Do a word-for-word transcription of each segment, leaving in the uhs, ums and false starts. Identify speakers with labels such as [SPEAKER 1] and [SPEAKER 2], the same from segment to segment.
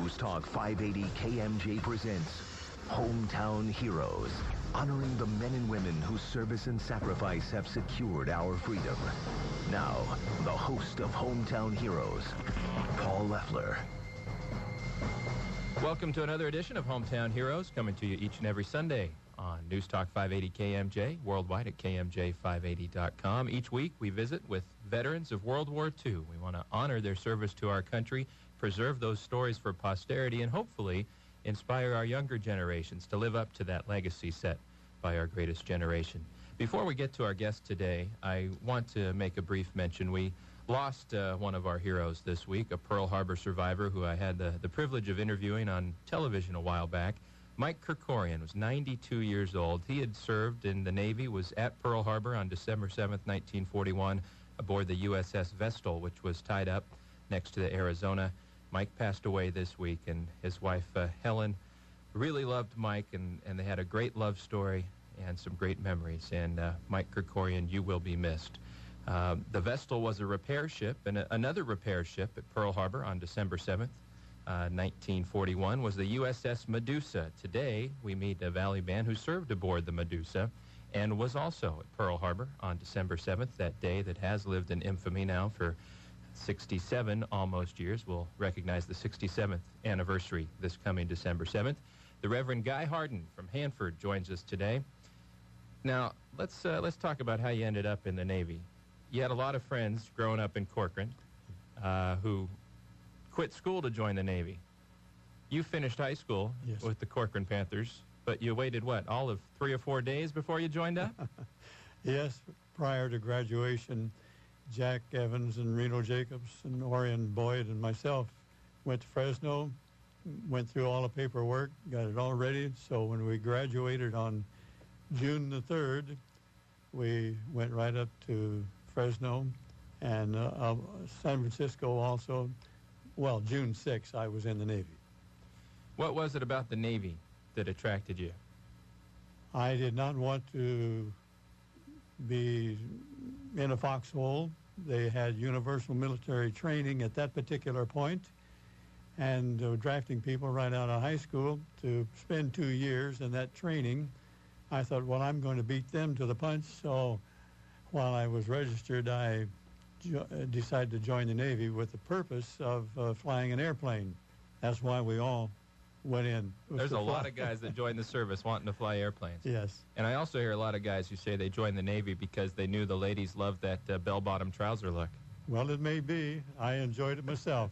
[SPEAKER 1] News Talk five eighty K M J presents Hometown Heroes, honoring the men and women whose service and sacrifice have secured our freedom. Now, the host of Hometown Heroes, Paul Leffler.
[SPEAKER 2] Welcome to another edition of Hometown Heroes, coming to you each and every Sunday on News Talk five eighty K M J, worldwide at K M J five eighty dot com. Each week, we visit with veterans of World War Two. We want to honor their service to our country, preserve those stories for posterity, and hopefully inspire our younger generations to live up to that legacy set by our greatest generation. Before we get to our guest today, I want to make a brief mention. We lost uh, one of our heroes this week, a Pearl Harbor survivor who I had the, the privilege of interviewing on television a while back. Mike Krikorian was ninety-two years old. He had served in the Navy, was at Pearl Harbor on December seventh, nineteen forty-one, aboard the U S S Vestal, which was tied up next to the Arizona. Mike passed away this week, and his wife, uh, Helen, really loved Mike, and, and they had a great love story and some great memories. And uh, Mike Krikorian, you will be missed. Uh, the Vestal was a repair ship, and a, another repair ship at Pearl Harbor on December seventh, uh, nineteen forty-one, was the U S S Medusa. Today, we meet a Valley man who served aboard the Medusa and was also at Pearl Harbor on December seventh, that day that has lived in infamy now for sixty-seven almost years. We'll recognize the sixty-seventh anniversary this coming December seventh. The Reverend Guy Harden from Hanford joins us today. Now, let's uh, let's talk about how you ended up in the Navy. You had a lot of friends growing up in Corcoran uh, who quit school to join the Navy. You finished high school
[SPEAKER 3] Yes.
[SPEAKER 2] with the Corcoran Panthers, but you waited, what, all of three or four days before you joined up?
[SPEAKER 3] Yes, prior to graduation, Jack Evans and Reno Jacobs and Orion Boyd and myself went to Fresno, went through all the paperwork, got it all ready. So when we graduated on June the third, we went right up to Fresno and uh, uh, San Francisco also. Well, June sixth, I was in the Navy.
[SPEAKER 2] What was it about the Navy that attracted you?
[SPEAKER 3] I did not want to be in a foxhole. They had universal military training at that particular point, and uh, drafting people right out of high school to spend two years in that training. I thought, well, I'm going to beat them to the punch. So while I was registered, I jo- decided to join the Navy with the purpose of uh, flying an airplane. That's why we all went in.
[SPEAKER 2] There's a lot of guys that join the service wanting to fly airplanes.
[SPEAKER 3] Yes.
[SPEAKER 2] And I also hear a lot of guys who say they joined the Navy because they knew the ladies loved that uh, bell-bottom trouser look.
[SPEAKER 3] Well, it may be. I enjoyed it myself.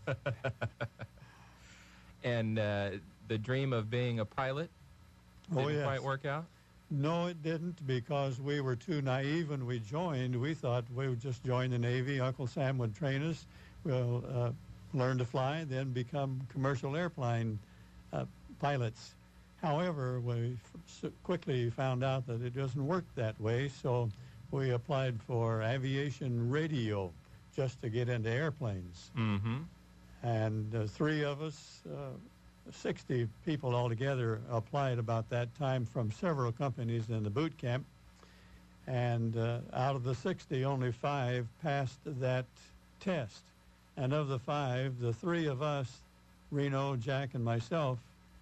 [SPEAKER 2] And uh, the dream of being a pilot didn't
[SPEAKER 3] Oh, yes.
[SPEAKER 2] quite work out?
[SPEAKER 3] No, it didn't, because we were too naive when we joined. We thought we would just join the Navy. Uncle Sam would train us. We'll uh, learn to fly, then become commercial airplane uh, pilots. However, we f- quickly found out that it doesn't work that way, so we applied for aviation radio just to get into airplanes.
[SPEAKER 2] Mm-hmm.
[SPEAKER 3] And uh, three of us, uh, sixty people altogether, applied about that time from several companies in the boot camp. And uh, out of the sixty, only five passed that test. And of the five, the three of us, Reno, Jack, and myself,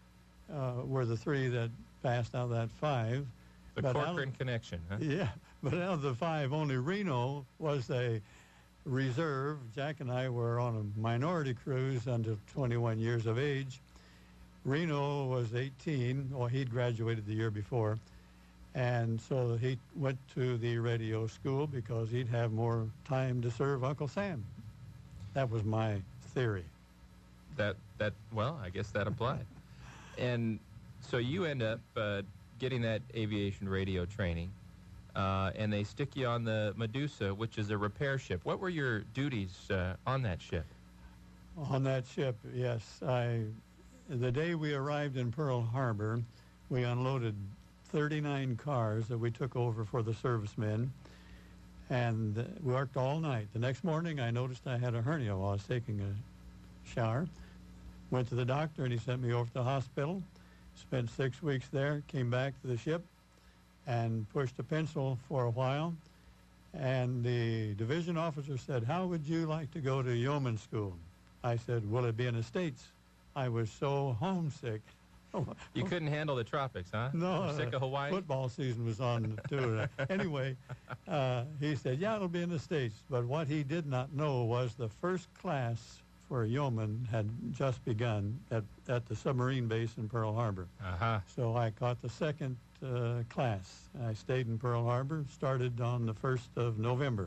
[SPEAKER 3] uh, were the three that passed out of that five.
[SPEAKER 2] The
[SPEAKER 3] But out
[SPEAKER 2] Corcoran
[SPEAKER 3] of-
[SPEAKER 2] connection, huh?
[SPEAKER 3] Yeah, but out of the five, only Reno was a reserve. Jack and I were on a minority cruise under twenty-one years of age. Reno was eighteen, or he'd graduated the year before, and so he went to the radio school because he'd have more time to serve Uncle Sam. That was my theory.
[SPEAKER 2] That, that well, I guess that applied. And so you end up uh, getting that aviation radio training, uh, and they stick you on the Medusa, which is a repair ship. What were your duties uh, on that ship?
[SPEAKER 3] On that ship, yes. I, the day we arrived in Pearl Harbor, we unloaded thirty-nine cars that we took over for the servicemen, and uh, we worked all night. The next morning, I noticed I had a hernia while I was taking a shower. Went to the doctor, and he sent me over to the hospital. Spent six weeks there, came back to the ship, and pushed a pencil for a while. And the division officer said, "How would you like to go to yeoman school?" I said, "Will it be in the States?" I was so homesick.
[SPEAKER 2] You couldn't handle the tropics, huh?
[SPEAKER 3] No.
[SPEAKER 2] You're sick of Hawaii?
[SPEAKER 3] Football season was on, too. Anyway, uh, he said, yeah, it'll be in the States. But what he did not know was the first class for yeomen had just begun at, at the submarine base in Pearl Harbor.
[SPEAKER 2] Uh-huh.
[SPEAKER 3] So I caught the second uh, class. I stayed in Pearl Harbor, started on the first of November.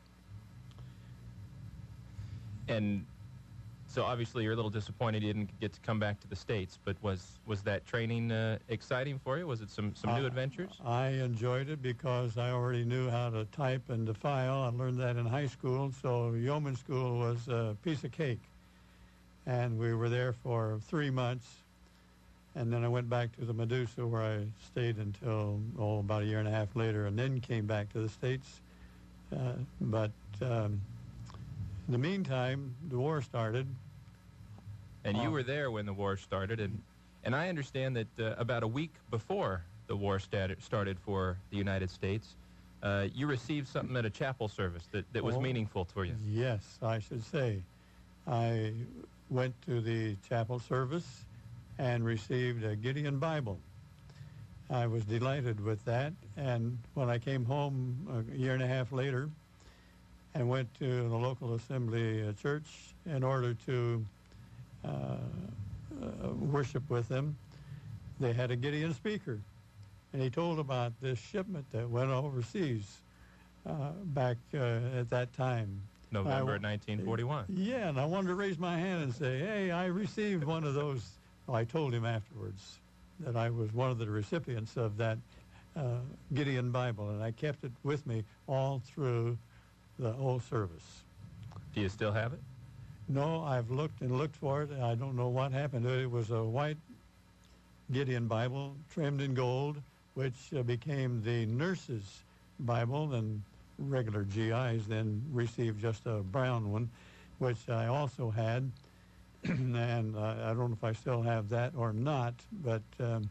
[SPEAKER 2] And so obviously you're a little disappointed you didn't get to come back to the States, but was was that training uh, exciting for you? Was it some, some new
[SPEAKER 3] uh,
[SPEAKER 2] adventures?
[SPEAKER 3] I enjoyed it because I already knew how to type and to file. I learned that in high school, so yeoman school was a piece of cake. And we were there for three months, and then I went back to the Medusa where I stayed until, oh, about a year and a half later, and then came back to the States. Uh, but um, in the meantime, the war started.
[SPEAKER 2] And you
[SPEAKER 3] Uh,
[SPEAKER 2] were there when the war started, and, and I understand that uh, about a week before the war started, started for the United States, uh, you received something at a chapel service that, that was
[SPEAKER 3] Oh,
[SPEAKER 2] meaningful for you.
[SPEAKER 3] Yes, I should say. I went to the chapel service and received a Gideon Bible. I was delighted with that, and when I came home a year and a half later and went to the local assembly uh, church in order to uh, uh, worship with them, they had a Gideon speaker, and he told about this shipment that went overseas uh, back uh, at that time.
[SPEAKER 2] November
[SPEAKER 3] I-
[SPEAKER 2] nineteen forty-one.
[SPEAKER 3] Yeah, and I wanted to raise my hand and say, hey, I received one of those. Well, I told him afterwards that I was one of the recipients of that uh, Gideon Bible, and I kept it with me all through the whole service.
[SPEAKER 2] Do you still have it?
[SPEAKER 3] No, I've looked and looked for it, and I don't know what happened to it. It was a white Gideon Bible trimmed in gold, which uh, became the nurse's Bible, and regular G Is then received just a brown one, which I also had. And uh, I don't know if I still have that or not, but um,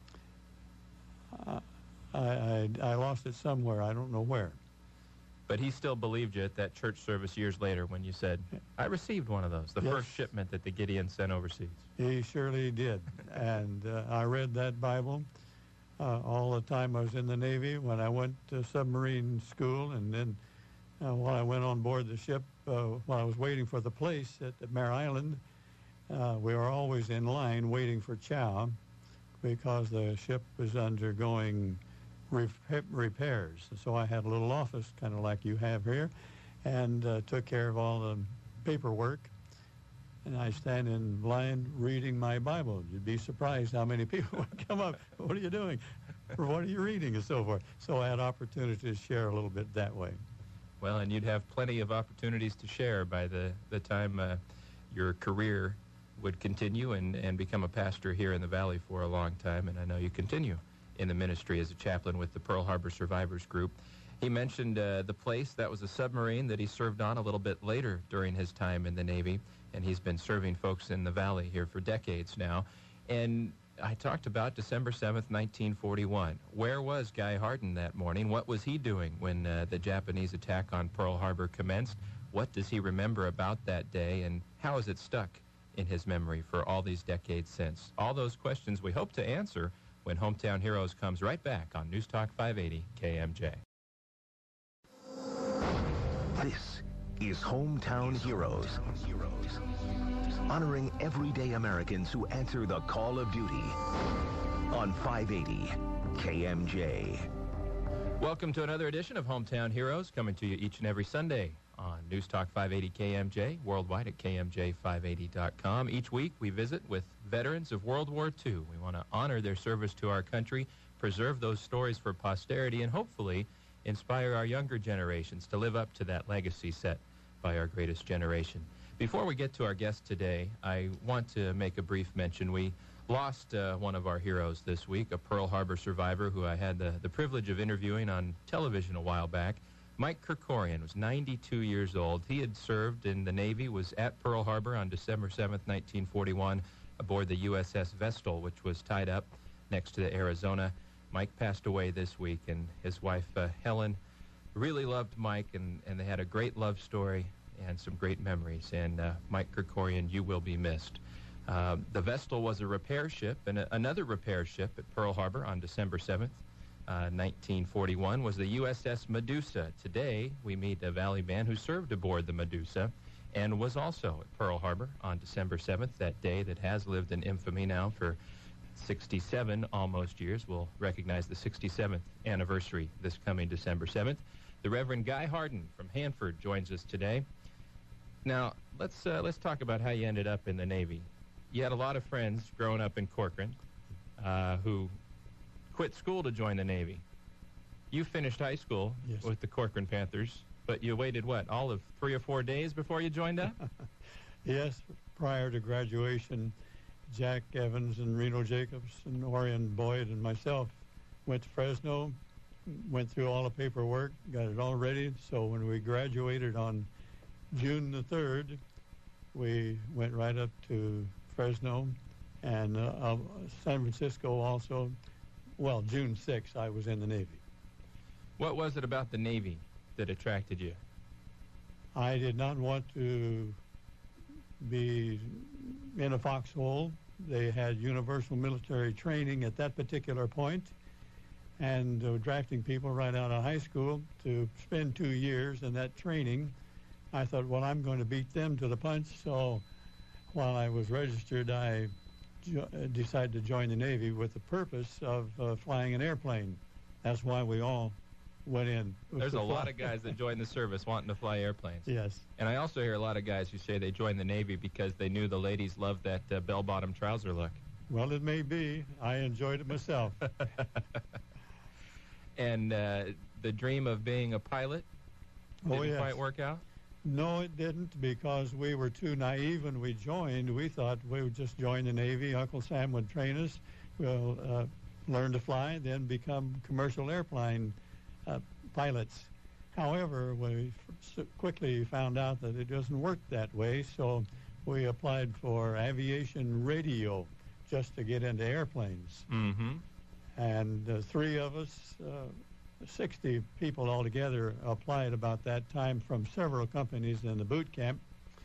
[SPEAKER 3] I, I, I lost it somewhere. I don't know where.
[SPEAKER 2] But he still believed you at that church service years later when you said, I received one of those, the
[SPEAKER 3] Yes.
[SPEAKER 2] first shipment that the Gideon sent overseas.
[SPEAKER 3] He surely did. And uh, I read that Bible uh, all the time I was in the Navy, when I went to submarine school, and then uh, when I went on board the ship, uh, when I was waiting for the place at, at Mare Island, uh, we were always in line waiting for chow because the ship was undergoing rep- repairs. So I had a little office, kind of like you have here, and uh, took care of all the paperwork. And I stand in line reading my Bible. You'd be surprised how many people would come up. What are you doing? Or what are you reading? And so forth. So I had opportunity to share a little bit that way.
[SPEAKER 2] Well, and you'd have plenty of opportunities to share by the, the time uh, your career would continue and, and become a pastor here in the Valley for a long time. And I know you continue in the ministry as a chaplain with the Pearl Harbor Survivors Group. He mentioned uh, the place. That was a submarine that he served on a little bit later during his time in the Navy. And he's been serving folks in the Valley here for decades now. And I talked about December seventh, nineteen forty-one. Where was Guy Harden that morning? What was he doing when uh, the Japanese attack on Pearl Harbor commenced? What does he remember about that day, and how is it stuck in his memory for all these decades since? All those questions we hope to answer when Hometown Heroes comes right back on News Talk five eighty K M J.
[SPEAKER 1] This is Hometown Heroes, honoring everyday Americans who answer the call of duty on five eighty K M J.
[SPEAKER 2] Welcome to another edition of Hometown Heroes, coming to you each and every Sunday on News Talk five eighty K M J, worldwide at K M J five eighty dot com. Each week we visit with veterans of World War Two. We want to honor their service to our country, preserve those stories for posterity, and hopefully inspire our younger generations to live up to that legacy set by our greatest generation. Before we get to our guest today, I want to make a brief mention. We lost uh, one of our heroes this week, a Pearl Harbor survivor who I had the, the privilege of interviewing on television a while back. Mike Krikorian was ninety-two years old. He had served in the Navy, was at Pearl Harbor on December seventh, nineteen forty-one, aboard the U S S Vestal, which was tied up next to the Arizona. Mike passed away this week, and his wife, uh, Helen, really loved Mike, and, and they had a great love story and some great memories. And uh, Mike Krikorian, you will be missed. Uh, the Vestal was a repair ship, and a, another repair ship at Pearl Harbor on December seventh, uh, nineteen forty-one, was the U S S Medusa. Today, we meet a Valley band who served aboard the Medusa and was also at Pearl Harbor on December seventh, that day that has lived in infamy now for sixty-seven almost years. We'll recognize the sixty-seventh anniversary this coming December seventh. The Reverend Guy Harden from Hanford joins us today. Now, let's uh, let's talk about how you ended up in the Navy. You had a lot of friends growing up in Corcoran uh, who quit school to join the Navy. You finished high school
[SPEAKER 3] Yes.
[SPEAKER 2] with the Corcoran Panthers, but you waited, what, all of three or four days before you joined up?
[SPEAKER 3] Yes, prior to graduation, Jack Evans and Reno Jacobs and Orion Boyd and myself went to Fresno, went through all the paperwork, got it all ready. So when we graduated on June the third, we went right up to Fresno and uh, uh, San Francisco also. Well, June sixth, I was in the Navy.
[SPEAKER 2] What was it about the Navy that attracted you?
[SPEAKER 3] I did not want to be in a foxhole. They had universal military training at that particular point, and uh, drafting people right out of high school to spend two years in that training. I thought, well, I'm going to beat them to the punch. So while I was registered, I jo- uh, decided to join the Navy with the purpose of uh, flying an airplane. That's why we all went in.
[SPEAKER 2] There's a lot of guys that join the service wanting to fly airplanes.
[SPEAKER 3] Yes.
[SPEAKER 2] And I also hear a lot of guys who say they joined the Navy because they knew the ladies loved that uh, bell-bottom trouser look.
[SPEAKER 3] Well, it may be. I enjoyed it myself.
[SPEAKER 2] And uh, the dream of being a pilot
[SPEAKER 3] Oh,
[SPEAKER 2] didn't
[SPEAKER 3] yes.
[SPEAKER 2] quite work out?
[SPEAKER 3] No, it didn't, because we were too naive when we joined. We thought we would just join the Navy. Uncle Sam would train us. We'll uh, learn to fly, then become commercial airplane uh, pilots. However, we f- quickly found out that it doesn't work that way, so we applied for aviation radio just to get into airplanes.
[SPEAKER 2] Mm-hmm.
[SPEAKER 3] And uh, three of us, uh, sixty people altogether, applied about that time from several companies in the boot camp.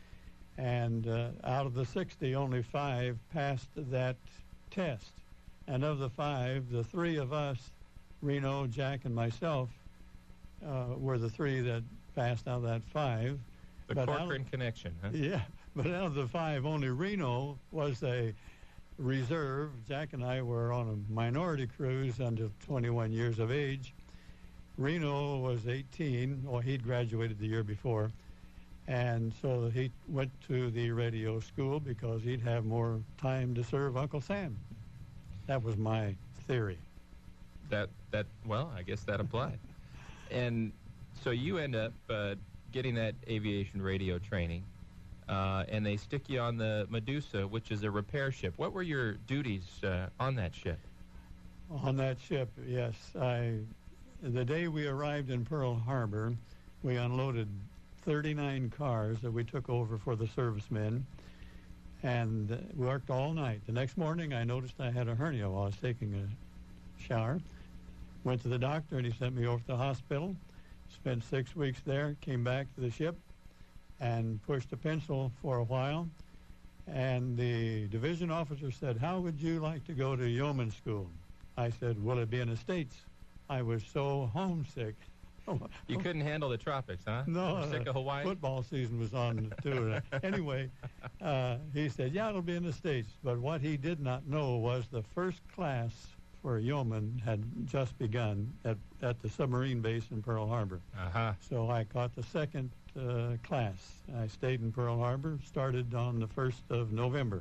[SPEAKER 3] And uh, out of the sixty, only five passed that test. And of the five, the three of us, Reno, Jack, and myself, uh, were the three that passed out of that five.
[SPEAKER 2] The
[SPEAKER 3] But out
[SPEAKER 2] Corcoran
[SPEAKER 3] of-
[SPEAKER 2] connection, huh?
[SPEAKER 3] Yeah, but out of the five, only Reno was a reserve. Jack and I were on a minority cruise until twenty-one years of age. Reno was eighteen, or he'd graduated the year before, and so he went to the radio school because he'd have more time to serve Uncle Sam. That was my theory.
[SPEAKER 2] That, that well, I guess that applied. And so you end up uh, getting that aviation radio training, uh, and they stick you on the Medusa, which is a repair ship. What were your duties uh, on that ship?
[SPEAKER 3] On that ship, yes. I, the day we arrived in Pearl Harbor, we unloaded thirty-nine cars that we took over for the servicemen, and uh, we worked all night. The next morning, I noticed I had a hernia while I was taking a shower. Went to the doctor, and he sent me over to the hospital. Spent six weeks there, came back to the ship, and pushed a pencil for a while. And the division officer said, "How would you like to go to yeoman school?" I said, "Will it be in the States?" I was so homesick.
[SPEAKER 2] You couldn't handle the tropics, huh?
[SPEAKER 3] No,
[SPEAKER 2] You're sick
[SPEAKER 3] uh,
[SPEAKER 2] of Hawaii?
[SPEAKER 3] football season was on too. Anyway, uh, he said, "Yeah, it'll be in the States." But what he did not know was the first class for yeoman had just begun at, at the submarine base in Pearl Harbor.
[SPEAKER 2] Uh-huh.
[SPEAKER 3] So I caught the second uh, class. I stayed in Pearl Harbor, started on the first of November.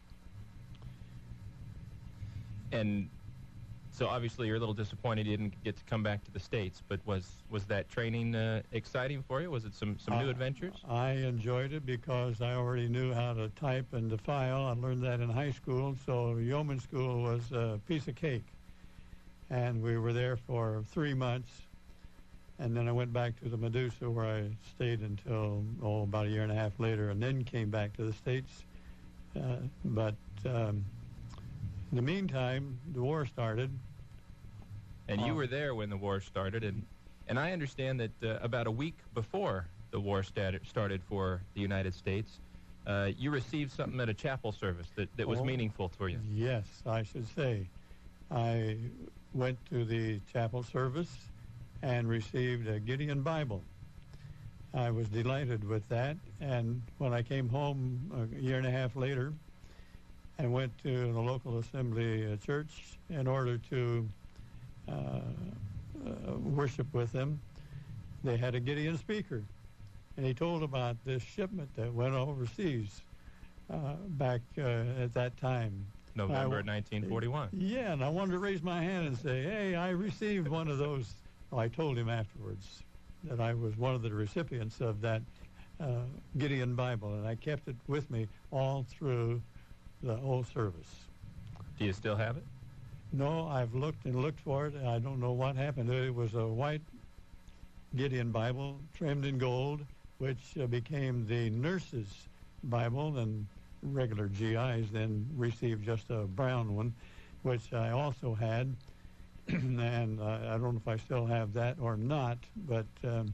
[SPEAKER 2] And so obviously you're a little disappointed you didn't get to come back to the States, but was was that training uh, exciting for you? Was it some, some new
[SPEAKER 3] Uh,
[SPEAKER 2] adventures?
[SPEAKER 3] I enjoyed it because I already knew how to type and to file. I learned that in high school, so yeoman school was a piece of cake. And we were there for three months, and then I went back to the Medusa, where I stayed until, oh, about a year and a half later, and then came back to the States. Uh, but um, in the meantime, the war started.
[SPEAKER 2] And you
[SPEAKER 3] uh,
[SPEAKER 2] were there when the war started, and, and I understand that uh, about a week before the war started, started for the United States, uh, you received something at a chapel service that, that was
[SPEAKER 3] Oh,
[SPEAKER 2] meaningful for you.
[SPEAKER 3] Yes, I should say. I went to the chapel service and received a Gideon Bible. I was delighted with that, and when I came home a year and a half later, I went to the local assembly uh, church in order to uh, uh, worship with them. They had a Gideon speaker, and he told about this shipment that went overseas uh, back uh, at that time.
[SPEAKER 2] November
[SPEAKER 3] I,
[SPEAKER 2] nineteen forty-one.
[SPEAKER 3] Yeah, and I wanted to raise my hand and say, hey, I received one of those. Well, I told him afterwards that I was one of the recipients of that uh, Gideon Bible, and I kept it with me all through the whole service.
[SPEAKER 2] Do you still have it?
[SPEAKER 3] No, I've looked and looked for it, and I don't know what happened. It was a white Gideon Bible trimmed in gold, which uh, became the nurse's Bible, and regular G Is then received just a brown one, which I also had. And uh, I don't know if I still have that or not, but um,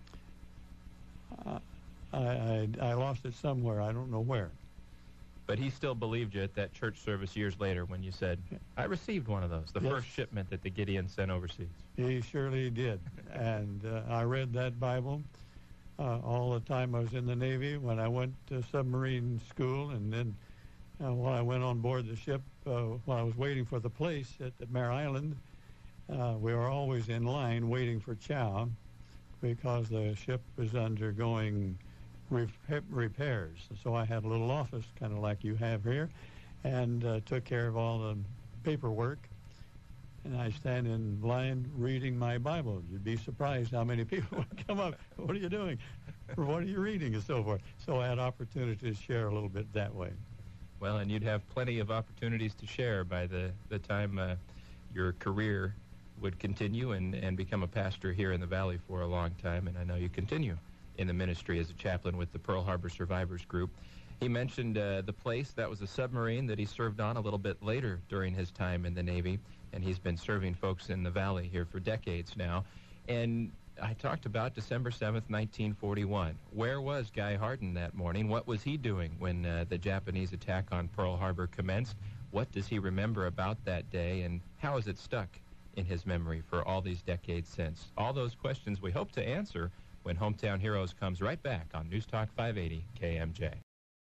[SPEAKER 3] I, I, I lost it somewhere. I don't know where.
[SPEAKER 2] But he still believed you at that church service years later when you said, I received one of those, the
[SPEAKER 3] Yes.
[SPEAKER 2] first shipment that the Gideon sent overseas.
[SPEAKER 3] He surely did. And uh, I read that Bible uh, all the time I was in the Navy, when I went to submarine school, and then uh, when I went on board the ship, uh, while I was waiting for the place at, at Mare Island, uh, we were always in line waiting for chow because the ship was undergoing rep- repairs. So I had a little office, kind of like you have here, and uh, took care of all the paperwork. And I stand in line reading my Bible. You'd be surprised how many people would come up. What are you doing? Or what are you reading? And so forth. So I had opportunity to share a little bit that way.
[SPEAKER 2] Well, and you'd have plenty of opportunities to share by the, the time uh, your career would continue and, and become a pastor here in the Valley for a long time. And I know you continue in the ministry as a chaplain with the Pearl Harbor Survivors Group. He mentioned uh, the place. That was a submarine that he served on a little bit later during his time in the Navy. And he's been serving folks in the Valley here for decades now. And I talked about December seventh, nineteen forty-one. Where was Guy Harden that morning? What was he doing when uh, the Japanese attack on Pearl Harbor commenced? What does he remember about that day, and how is it stuck in his memory for all these decades since? All those questions we hope to answer when Hometown Heroes comes right back on News Talk five eighty K M J.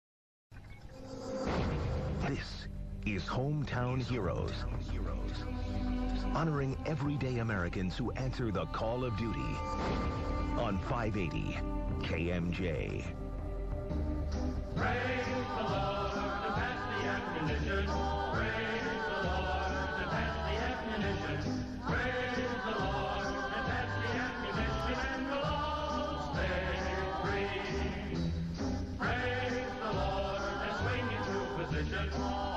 [SPEAKER 1] This is Hometown Heroes, honoring everyday Americans who answer the call of duty on five eighty K M J.
[SPEAKER 4] Praise the Lord to pass the ammunition. Praise the Lord to pass the ammunition. Praise the Lord to pass the ammunition, and we'll all stay free. Praise the Lord and swing into position.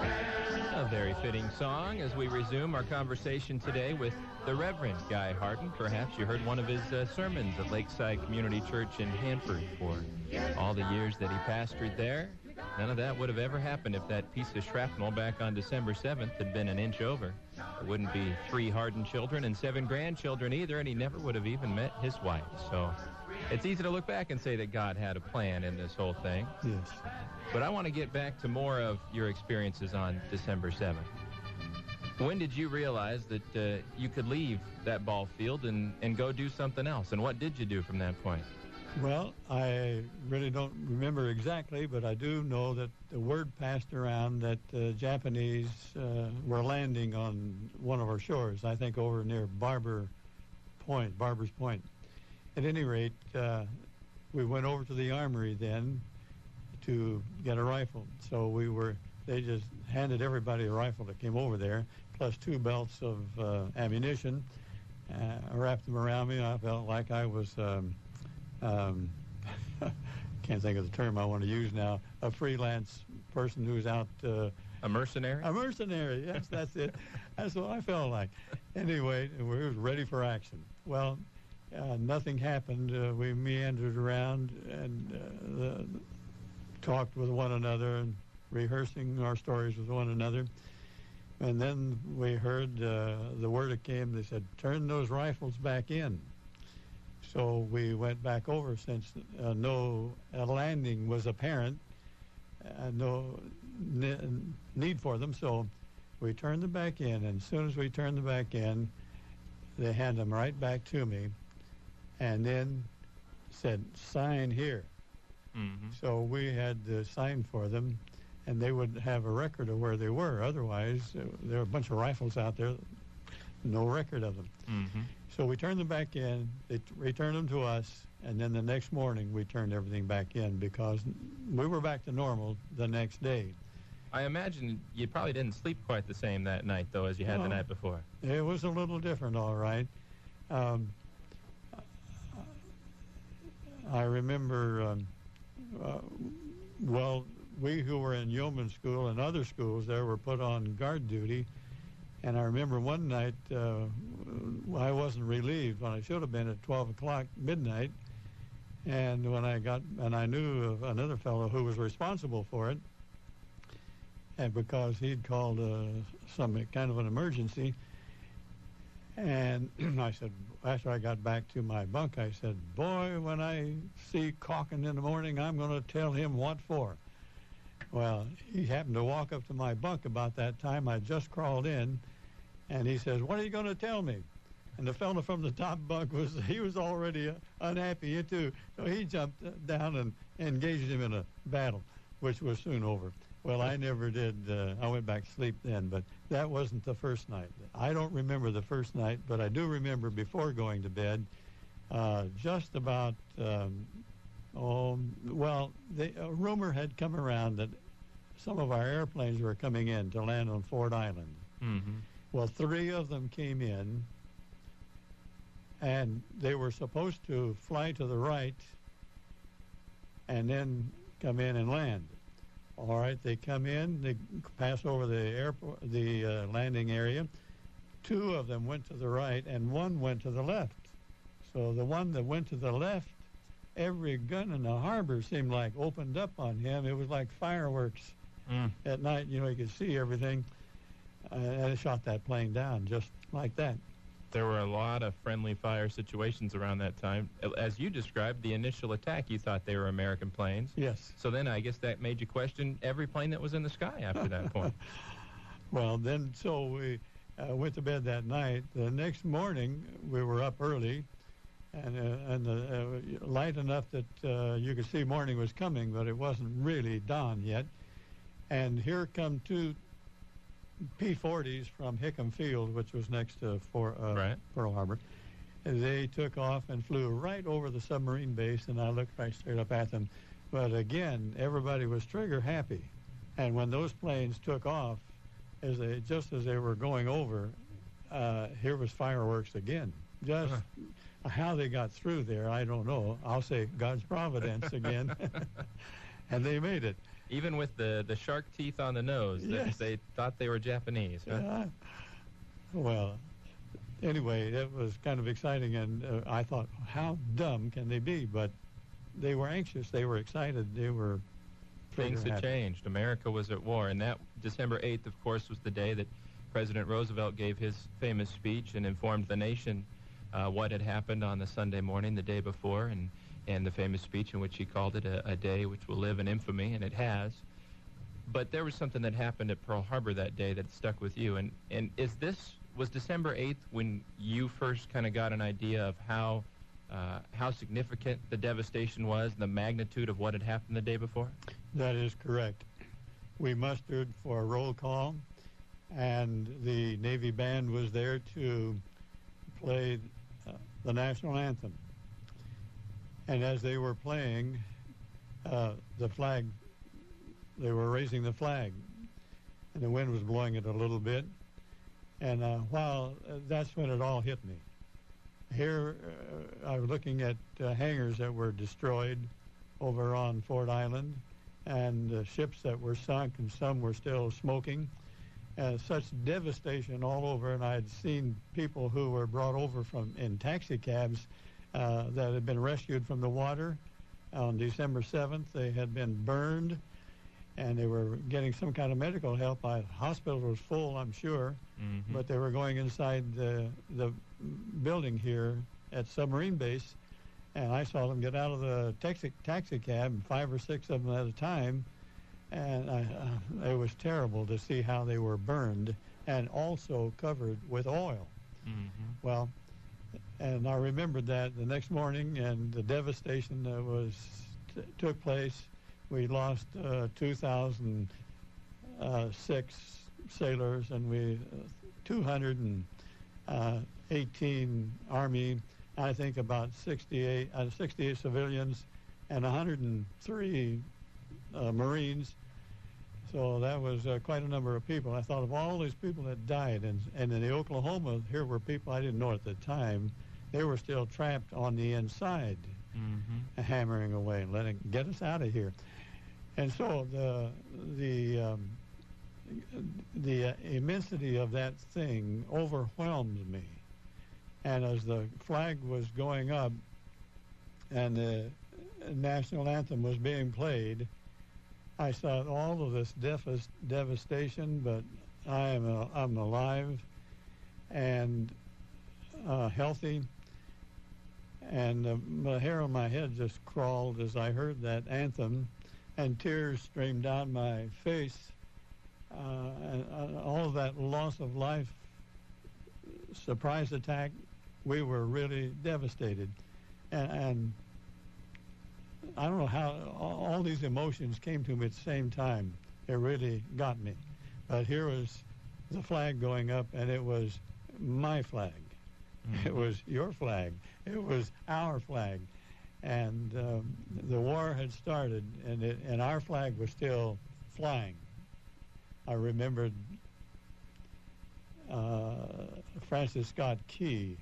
[SPEAKER 2] A very fitting song as we resume our conversation today with the Reverend Guy Harden. Perhaps you heard one of his uh, sermons at Lakeside Community Church in Hanford for all the years that he pastored there. None of that would have ever happened if that piece of shrapnel back on December seventh had been an inch over. There wouldn't be three Harden children and seven grandchildren either, and he never would have even met his wife. So it's easy to look back and say that God had a plan in this whole thing.
[SPEAKER 3] Yes.
[SPEAKER 2] But I want to get back to more of your experiences on December seventh. When did you realize that uh, you could leave that ball field and, and go do something else? And what did you do from that point?
[SPEAKER 3] Well, I really don't remember exactly, but I do know that the word passed around that uh, Japanese uh, were landing on one of our shores, I think over near Barber Point, Barber's Point. At any rate, uh, we went over to the armory then to get a rifle. So we were, they just handed everybody a rifle that came over there, plus two belts of uh, ammunition. Uh, I wrapped them around me. I felt like I was... Um, Um, can't think of the term I want to use now, a freelance person who's out... Uh,
[SPEAKER 2] A mercenary?
[SPEAKER 3] a mercenary, yes, that's it. That's what I felt like. Anyway, we were ready for action. Well, uh, nothing happened. Uh, we meandered around and uh, the, talked with one another and rehearsing our stories with one another. And then we heard uh, the word that came, they said, turn those rifles back in. So we went back over since uh, no uh, landing was apparent. uh, no n- need for them. So we turned them back in, and as soon as we turned them back in, they handed them right back to me, and then said, sign here.
[SPEAKER 2] Mm-hmm.
[SPEAKER 3] So we had to sign for them, and they would have a record of where they were. Otherwise, uh, there were a bunch of rifles out there, no record of them.
[SPEAKER 2] Mm-hmm.
[SPEAKER 3] So we turned them back in, they t- returned them to us, and then the next morning we turned everything back in because we were back to normal the next day.
[SPEAKER 2] I imagine you probably didn't sleep quite the same that night, though, as you had
[SPEAKER 3] No.
[SPEAKER 2] the night before.
[SPEAKER 3] It was a little different, all right. Um, I remember, um, uh, well, we who were in yeoman school and other schools there were put on guard duty. And I remember one night uh, I wasn't relieved when I should have been at twelve o'clock midnight. And when I got, and I knew of another fellow who was responsible for it, and because he'd called uh, some kind of an emergency. And I said, after I got back to my bunk, I said, boy, when I see Calkin in the morning, I'm going to tell him what for. Well, he happened to walk up to my bunk about that time. I just crawled in, and he says, what are you going to tell me? And the fellow from the top bunk, was he was already uh, unhappy, too. So he jumped uh, down and engaged him in a battle, which was soon over. Well, I never did. Uh, I went back to sleep then, but that wasn't the first night. I don't remember the first night, but I do remember before going to bed, uh, just about, um, oh, well, the, a rumor had come around that some of our airplanes were coming in to land on Ford Island.
[SPEAKER 2] Mm-hmm.
[SPEAKER 3] Well, three of them came in, and they were supposed to fly to the right and then come in and land. All right, they come in, they pass over the airport, the uh, landing area. Two of them went to the right, and one went to the left. So the one that went to the left, every gun in the harbor seemed like opened up on him. It was like fireworks
[SPEAKER 2] Mm.
[SPEAKER 3] at night. You know, you could see everything. Uh, and it shot that plane down just like that.
[SPEAKER 2] There were a lot of friendly fire situations around that time. As you described, the initial attack, you thought they were American planes.
[SPEAKER 3] Yes.
[SPEAKER 2] So then I guess that made you question every plane that was in the sky after that point.
[SPEAKER 3] Well, then, so we uh, went to bed that night. The next morning, we were up early, and uh, and uh, light enough that uh, you could see morning was coming, but it wasn't really dawn yet. And here come two P forties from Hickam Field, which was next to for, uh,
[SPEAKER 2] Right.
[SPEAKER 3] Pearl Harbor. And they took off and flew right over the submarine base, and I looked right straight up at them. But again, everybody was trigger happy. And when those planes took off, as they just as they were going over, uh, here was fireworks again. Just
[SPEAKER 2] Uh-huh.
[SPEAKER 3] how they got through there, I don't know. I'll say God's providence again. And they made it.
[SPEAKER 2] Even with the, the shark teeth on the nose, that
[SPEAKER 3] Yes.
[SPEAKER 2] they thought they were Japanese. Huh?
[SPEAKER 3] Yeah. Well, anyway, it was kind of exciting, and uh, I thought, how dumb can they be? But they were anxious. They were excited. They were
[SPEAKER 2] Things
[SPEAKER 3] trigger
[SPEAKER 2] had
[SPEAKER 3] happy.
[SPEAKER 2] changed. America was at war, and that December eighth, of course, was the day that President Roosevelt gave his famous speech and informed the nation uh, what had happened on the Sunday morning the day before, and, and the famous speech in which he called it a, a day which will live in infamy, and it has. But there was something that happened at Pearl Harbor that day that stuck with you, and, and is this, was December eighth when you first kind of got an idea of how uh, how significant the devastation was, the magnitude of what had happened the day before?
[SPEAKER 3] That is correct. We mustered for a roll call, and the Navy band was there to play uh, the national anthem. And as they were playing, uh, the flag, they were raising the flag, and the wind was blowing it a little bit. And uh, while uh, that's when it all hit me. Here, uh, I was looking at uh, hangars that were destroyed over on Ford Island, and uh, ships that were sunk, and some were still smoking. Uh, such devastation all over, and I'd seen people who were brought over from in taxi cabs uh, that had been rescued from the water on December seventh. They had been burned, and they were getting some kind of medical help. The hospital was full, I'm sure,
[SPEAKER 2] Mm-hmm.
[SPEAKER 3] but they were going inside the, the building here at Submarine Base, and I saw them get out of the taxi, taxi cab, five or six of them at a time, And I, uh, it was terrible to see how they were burned and also covered with oil.
[SPEAKER 2] Mm-hmm.
[SPEAKER 3] Well, and I remembered that the next morning and the devastation that was t- took place. We lost uh, two thousand six sailors, and we uh, two hundred eighteen Army, I think about sixty-eight, uh, sixty-eight civilians, and one hundred three uh, Marines. So that was uh, quite a number of people. I thought of all these people that died, and, and in the Oklahoma, here were people I didn't know at the time. They were still trapped on the inside,
[SPEAKER 2] Mm-hmm.
[SPEAKER 3] hammering away and letting get us out of here. And so the the um, the uh, immensity of that thing overwhelmed me. And as the flag was going up and the national anthem was being played, I saw all of this dev- devastation, but I am uh, I'm alive and uh, healthy. And uh, the hair on my head just crawled as I heard that anthem, and tears streamed down my face. Uh, and uh, all of that loss of life, surprise attack, we were really devastated. And, and I don't know how all, all these emotions came to me at the same time. It really got me. But here was the flag going up, and it was my flag. Mm-hmm. It was your flag. It was our flag. And um, the war had started, and, it, and our flag was still flying. I remembered uh, Francis Scott Key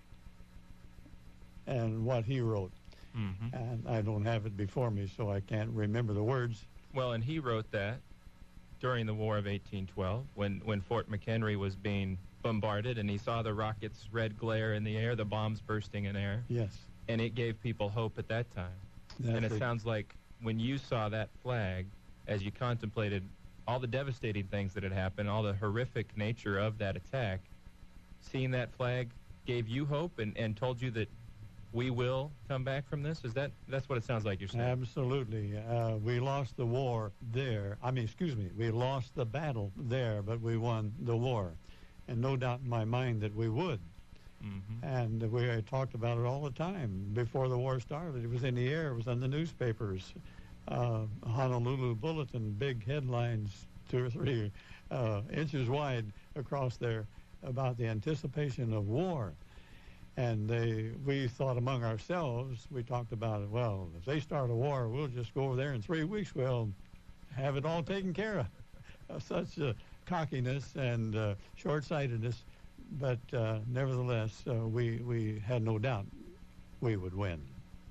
[SPEAKER 3] and what he wrote.
[SPEAKER 2] Mm-hmm.
[SPEAKER 3] And I don't have it before me, so I can't remember the words.
[SPEAKER 2] Well, and he wrote that during the War of eighteen twelve, when, when Fort McHenry was being bombarded, and he saw the rockets' red glare in the air, the bombs bursting in air.
[SPEAKER 3] Yes.
[SPEAKER 2] And it gave people hope at that time.
[SPEAKER 3] That's
[SPEAKER 2] and it,
[SPEAKER 3] it
[SPEAKER 2] sounds like when you saw that flag, as you contemplated all the devastating things that had happened, all the horrific nature of that attack, seeing that flag gave you hope and, and told you that we will come back from this? Is that that's what it sounds like you're saying?
[SPEAKER 3] Absolutely. Uh, we lost the war there. I mean, excuse me, we lost the battle there, but we won the war. And no doubt in my mind that we would.
[SPEAKER 2] Mm-hmm.
[SPEAKER 3] And we had talked about it all the time before the war started. It was in the air. It was in the newspapers. Uh, Honolulu Bulletin, big headlines, two or three uh, inches wide across there about the anticipation of war. And they, we thought among ourselves, we talked about it, well, if they start a war, we'll just go over there in three weeks, we'll have it all taken care of. Uh, such uh, cockiness and uh, short-sightedness. But uh, nevertheless, uh, we, we had no doubt we would win.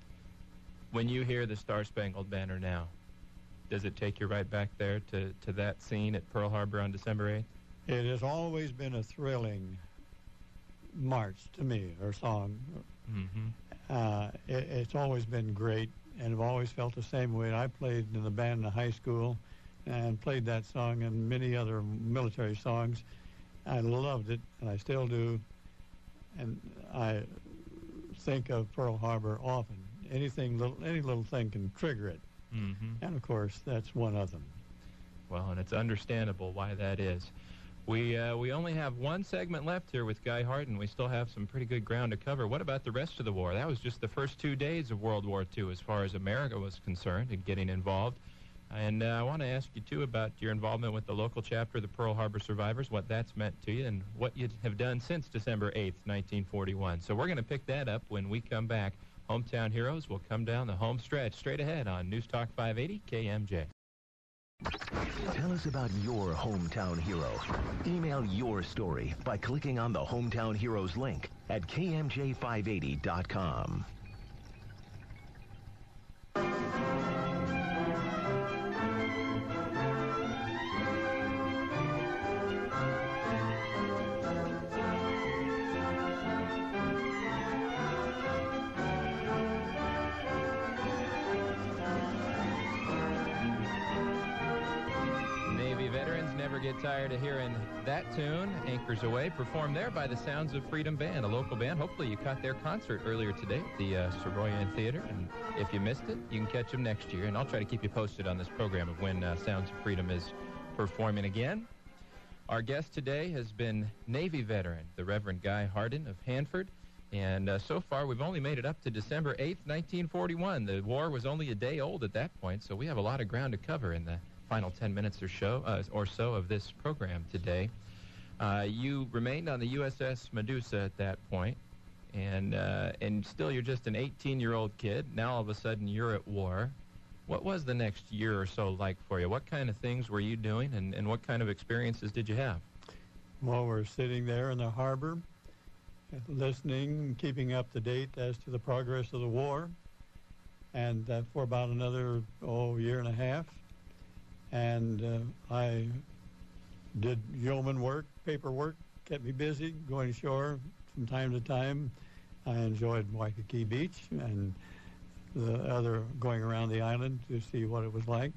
[SPEAKER 2] When you hear the Star-Spangled Banner now, does it take you right back there to, to that scene at Pearl Harbor on December eighth?
[SPEAKER 3] It has always been a thrilling march to me, or song.
[SPEAKER 2] Mm-hmm.
[SPEAKER 3] Uh, it, it's always been great, and I've always felt the same way. I played in the band in high school and played that song and many other military songs. I loved it, and I still do. And I think of Pearl Harbor often. Anything, little, any little thing can trigger it.
[SPEAKER 2] Mm-hmm.
[SPEAKER 3] And, of course, that's one of them.
[SPEAKER 2] Well, and it's understandable why that is. We uh, we only have one segment left here with Guy Harden. We still have some pretty good ground to cover. What about the rest of the war? That was just the first two days of World War Two as far as America was concerned and getting involved. And uh, I want to ask you, too, about your involvement with the local chapter of the Pearl Harbor Survivors, what that's meant to you, and what you have done since December eighth, nineteen forty-one. So we're going to pick that up when we come back. Hometown Heroes will come down the home stretch straight ahead on News Talk five eighty K M J.
[SPEAKER 1] Tell us about your hometown hero. Email your story by clicking on the Hometown Heroes link at K M J five eighty dot com.
[SPEAKER 2] ever get tired of hearing that tune, Anchors Away, performed there by the Sounds of Freedom Band, a local band. Hopefully you caught their concert earlier today at the uh, Savoyan Theater, and if you missed it, you can catch them next year, and I'll try to keep you posted on this program of when uh, Sounds of Freedom is performing again. Our guest today has been Navy veteran, the Reverend Guy Hardin of Hanford, and uh, so far we've only made it up to December eighth, nineteen forty-one. The war was only a day old at that point, so we have a lot of ground to cover in the final ten minutes or so, uh, or so of this program today. Uh, you remained on the U S S Medusa at that point, and uh, and still you're just an eighteen-year-old kid. Now all of a sudden you're at war. What was the next year or so like for you? What kind of things were you doing, and, and what kind of experiences did you have?
[SPEAKER 3] Well, we're sitting there in the harbor, listening, keeping up to date as to the progress of the war, and uh, for about another, oh, year and a half. And uh, I did yeoman work, paperwork, kept me busy, going ashore from time to time. I enjoyed Waikiki Beach and the other, going around the island to see what it was like.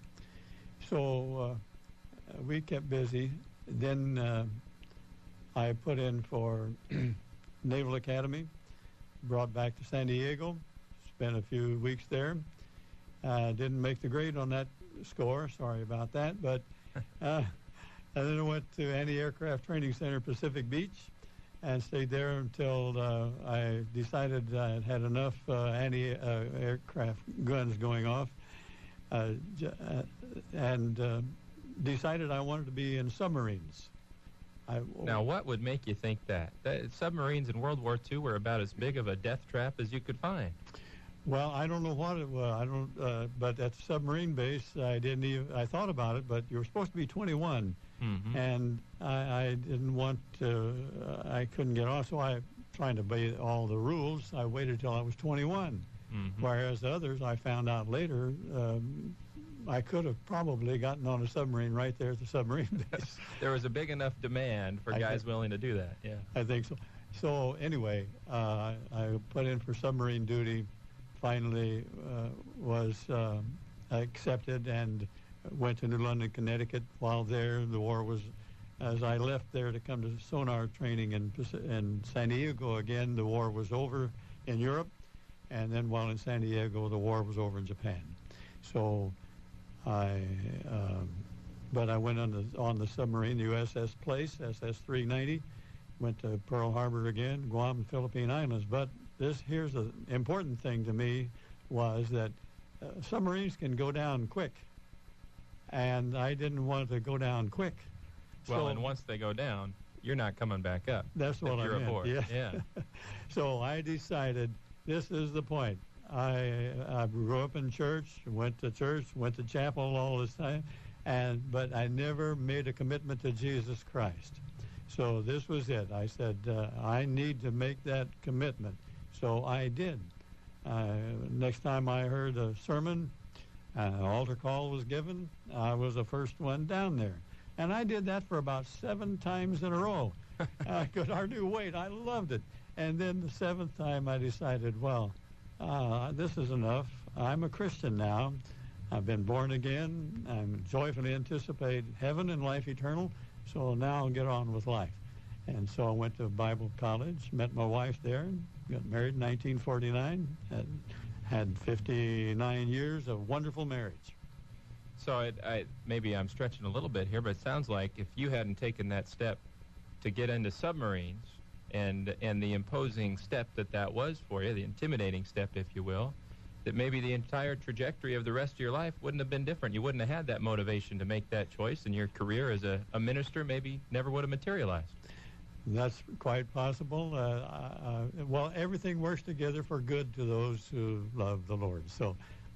[SPEAKER 3] So uh, we kept busy. Then uh, I put in for Naval Academy, brought back to San Diego, spent a few weeks there. Uh, didn't make the grade on that score, sorry about that, but uh, and then I went to Anti-Aircraft Training Center, Pacific Beach, and stayed there until uh, I decided I had had enough uh, anti-aircraft guns going off, uh, j- uh, and uh, decided I wanted to be in submarines. I,
[SPEAKER 2] Now, what would make you think that? that? Submarines in World War Two were about as big of a death trap as you could find.
[SPEAKER 3] Well, I don't know what it was. I don't. Uh, but at the submarine base, I didn't even. I thought about it, but you were supposed to be twenty-one,
[SPEAKER 2] Mm-hmm.
[SPEAKER 3] and I, I didn't want to. Uh, I couldn't get off, so I, trying to obey all the rules, I waited till I was twenty-one.
[SPEAKER 2] Mm-hmm.
[SPEAKER 3] Whereas the others, I found out later, um, I could have probably gotten on a submarine right there at the submarine base.
[SPEAKER 2] There was a big enough demand for
[SPEAKER 3] I
[SPEAKER 2] guys
[SPEAKER 3] think-
[SPEAKER 2] willing to do that. Yeah.
[SPEAKER 3] I think so. So anyway, uh, I put in for submarine duty. Finally, uh, was uh, accepted and went to New London, Connecticut. While there, the war was. As I left there to come to sonar training in Paci- in San Diego again, the war was over in Europe, and then while in San Diego, the war was over in Japan. So, I. Um, but I went on the on the submarine, the U S S Place, S S three ninety. Went to Pearl Harbor again, Guam and Philippine Islands. But this here's the important thing to me was that uh, submarines can go down quick, and I didn't want to go down quick.
[SPEAKER 2] Well,
[SPEAKER 3] So
[SPEAKER 2] and once they go down, you're not coming back up.
[SPEAKER 3] that's what
[SPEAKER 2] if
[SPEAKER 3] I
[SPEAKER 2] you're
[SPEAKER 3] meant.
[SPEAKER 2] aboard.
[SPEAKER 3] Yeah.
[SPEAKER 2] Yeah.
[SPEAKER 3] So I decided this is the point. I I grew up in church, went to church, went to chapel all this time, and but I never made a commitment to Jesus Christ. So this was it. I said, uh, I need to make that commitment. So I did. Uh, next time I heard a sermon, uh, an altar call was given, I was the first one down there. And I did that for about seven times in a row. I could hardly wait. I loved it. And then the seventh time I decided, well, uh, this is enough. I'm a Christian now. I've been born again. I'm joyfully anticipate heaven and life eternal. So now I'll get on with life. And so I went to Bible college, met my wife there, got married in nineteen forty-nine, and had fifty-nine years of wonderful marriage.
[SPEAKER 2] So I, I, maybe I'm stretching a little bit here, but it sounds like if you hadn't taken that step to get into submarines and and the imposing step that that was for you, the intimidating step, if you will, that maybe the entire trajectory of the rest of your life wouldn't have been different. You wouldn't have had that motivation to make that choice, and your career as a, a minister maybe never would have materialized.
[SPEAKER 3] That's quite possible. Uh, uh, well, everything works together for good to those who love the Lord. So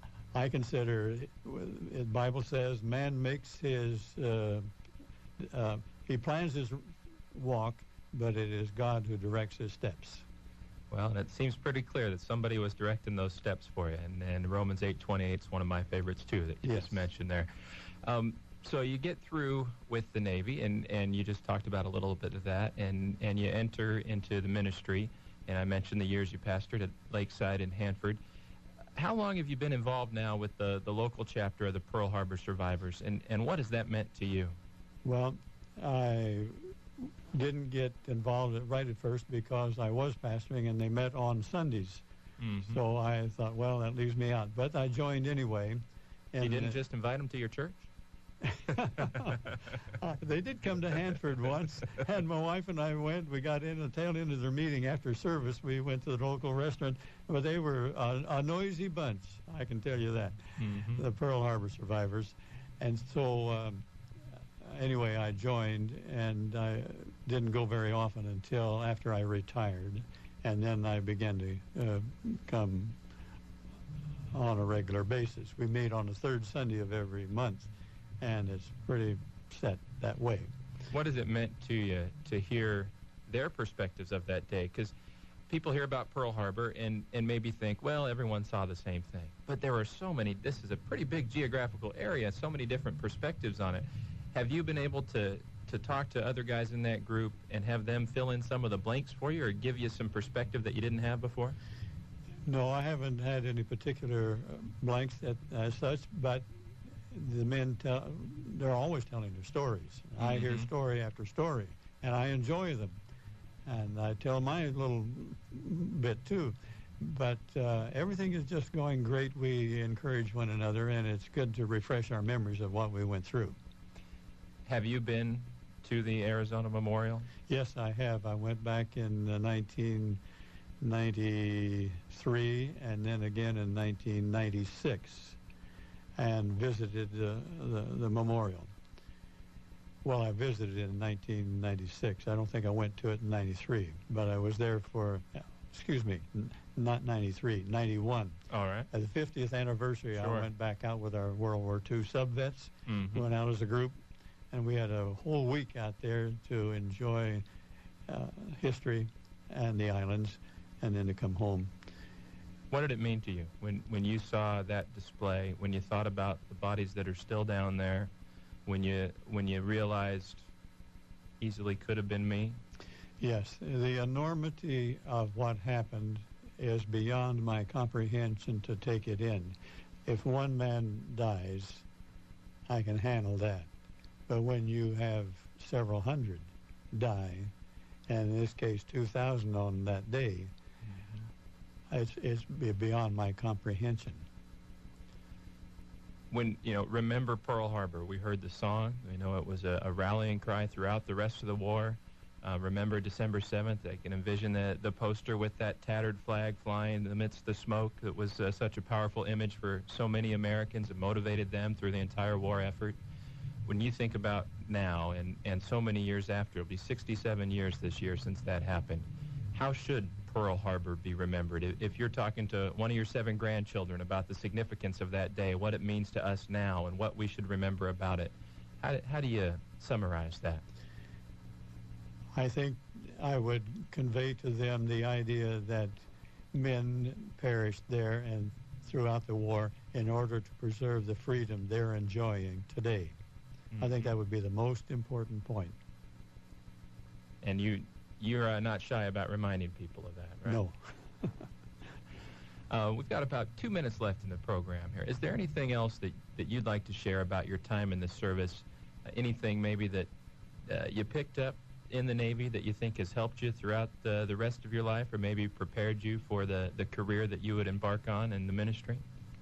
[SPEAKER 3] I consider, the Bible says, man makes his, uh, uh, he plans his walk, but it is God who directs his steps.
[SPEAKER 2] Well, and it seems pretty clear that somebody was directing those steps for you, and, and Romans eight twenty-eight is one of my favorites, too, that you
[SPEAKER 3] Yes.
[SPEAKER 2] just mentioned there. Um, so you get through with the Navy, and, and you just talked about a little bit of that, and, and you enter into the ministry, and I mentioned the years you pastored at Lakeside and Hanford. How long have you been involved now with the, the local chapter of the Pearl Harbor Survivors, and, and what has that meant to you?
[SPEAKER 3] Well, I didn't get involved at, right at first because I was pastoring and they met on Sundays.
[SPEAKER 2] Mm-hmm.
[SPEAKER 3] So I thought, well, that leaves me out. But I joined anyway. And
[SPEAKER 2] You didn't
[SPEAKER 3] uh,
[SPEAKER 2] just invite them to your church?
[SPEAKER 3] uh, they did come to Hanford once, and my wife and I went. We got in the tail end of their meeting after service. We went to the local restaurant, but they were a, a noisy bunch, I can tell you that,
[SPEAKER 2] Mm-hmm.
[SPEAKER 3] the Pearl Harbor survivors. And so um, anyway, I joined, and I didn't go very often until after I retired, and then I began to uh, come on a regular basis. We meet on the third Sunday of every month, and it's pretty set that way.
[SPEAKER 2] What has it meant to you to hear their perspectives of that day? Because people hear about Pearl Harbor and, and maybe think, well, everyone saw the same thing. But there are so many, this is a pretty big geographical area, so many different perspectives on it. Have you been able to, to talk to other guys in that group and have them fill in some of the blanks for you or give you some perspective that you didn't have before?
[SPEAKER 3] No, I haven't had any particular uh, blanks at, as such, but the men tell, they're always telling their stories. I hear
[SPEAKER 2] Mhm.
[SPEAKER 3] story after story, and I enjoy them. And I tell my little bit too. But uh, everything is just going great. We encourage one another, and it's good to refresh our memories of what we went through.
[SPEAKER 2] Have you been to the Arizona Memorial?
[SPEAKER 3] Yes, I have. I went back in uh, nineteen ninety-three and then again in nineteen ninety-six and visited uh, the, the memorial. Well, I visited in nineteen ninety-six. I don't think I went to it in ninety-three, but I was there for, excuse me, n- not ninety-three, ninety-one.
[SPEAKER 2] All right.
[SPEAKER 3] At the fiftieth anniversary, I
[SPEAKER 2] Sure.
[SPEAKER 3] went back out with our World War Two sub-vets.
[SPEAKER 2] Mhm.
[SPEAKER 3] We went out as a group, and we had a whole week out there to enjoy uh, history and the islands, and then to come home.
[SPEAKER 2] What did it mean to you when, when you saw that display, when you thought about the bodies that are still down there, when you when you realized easily could have been me?
[SPEAKER 3] Yes, the enormity of what happened is beyond my comprehension to take it in. If one man dies, I can handle that. But when you have several hundred die, and in this case two thousand on that day, it's, it's be- beyond my comprehension.
[SPEAKER 2] When, you know, remember Pearl Harbor, we heard the song. We know it was a, a rallying cry throughout the rest of the war. Uh, remember December seventh, I can envision the, the poster with that tattered flag flying amidst the smoke. That was uh, such a powerful image for so many Americans. It motivated them through the entire war effort. When you think about now and, and so many years after, it'll be sixty-seven years this year since that happened, how should Pearl Harbor be remembered? If, if you're talking to one of your seven grandchildren about the significance of that day, what it means to us now, and what we should remember about it, how, do- how do you summarize that?
[SPEAKER 3] I think I would convey to them the idea that men perished there and throughout the war in order to preserve the freedom they're enjoying today. I think that would be the most important point.
[SPEAKER 2] And you, you're uh, not shy about reminding people of that, right?
[SPEAKER 3] No.
[SPEAKER 2] Uh, we've got about two minutes left in the program here. Is there anything else that, that you'd like to share about your time in the service? Uh, anything maybe that uh, you picked up in the Navy that you think has helped you throughout the, the rest of your life, or maybe prepared you for the, the career that you would embark on in the ministry?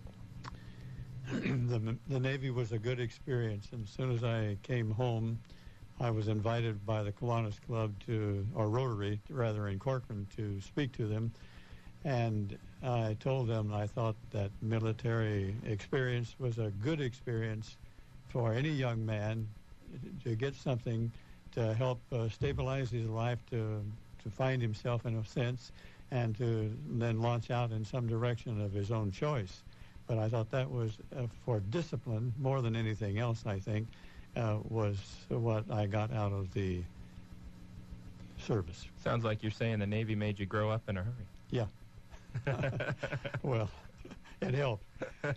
[SPEAKER 3] the, the Navy was a good experience. And as soon as I came home, I was invited by the Kiwanis Club to, or Rotary, rather, in Corcoran to speak to them. And I told them I thought that military experience was a good experience for any young man to get something to help uh, stabilize his life, to, to find himself in a sense, and to then launch out in some direction of his own choice. But I thought that was uh, for discipline more than anything else, I think, uh, was what I got out of the service.
[SPEAKER 2] Sounds like you're saying the Navy made you grow up in a hurry.
[SPEAKER 3] Yeah. Well, it helped.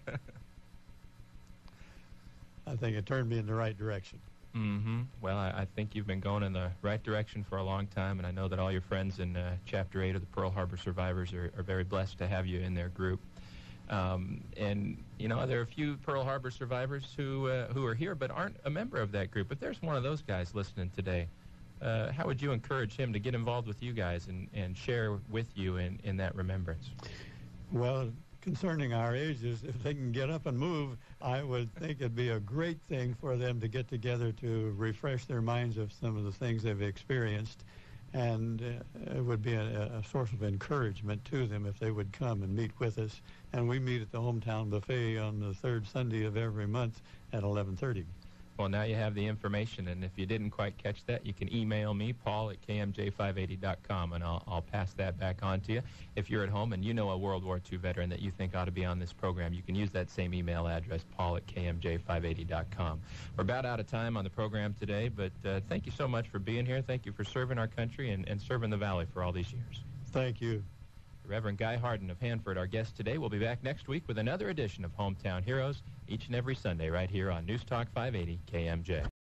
[SPEAKER 3] I think it turned me in the right direction.
[SPEAKER 2] Mm-hmm. Well, I, I think you've been going in the right direction for a long time, and I know that all your friends in uh, Chapter eight of the Pearl Harbor Survivors are, are very blessed to have you in their group. Um, and, you know, there are a few Pearl Harbor survivors who uh, who are here but aren't a member of that group. But there's one of those guys listening today. Uh, how would you encourage him to get involved with you guys and, and share with you in, in that remembrance?
[SPEAKER 3] Well, concerning our ages, if they can get up and move, I would think it'd be a great thing for them to get together to refresh their minds of some of the things they've experienced. And uh, it would be a, a source of encouragement to them if they would come and meet with us. And we meet at the Hometown Buffet on the third Sunday of every month at eleven thirty.
[SPEAKER 2] Well, now you have the information, and if you didn't quite catch that, you can email me, Paul at K M J five eighty dot com, and I'll, I'll pass that back on to you. If you're at home and you know a World War Two veteran that you think ought to be on this program, you can use that same email address, Paul at K M J five eighty dot com. We're about out of time on the program today, but uh, thank you so much for being here. Thank you for serving our country and, and serving the Valley for all these years.
[SPEAKER 3] Thank you.
[SPEAKER 2] Reverend Guy Harden of Hanford, our guest today. We'll be back next week with another edition of Hometown Heroes, each and every Sunday right here on News Talk five eighty K M J.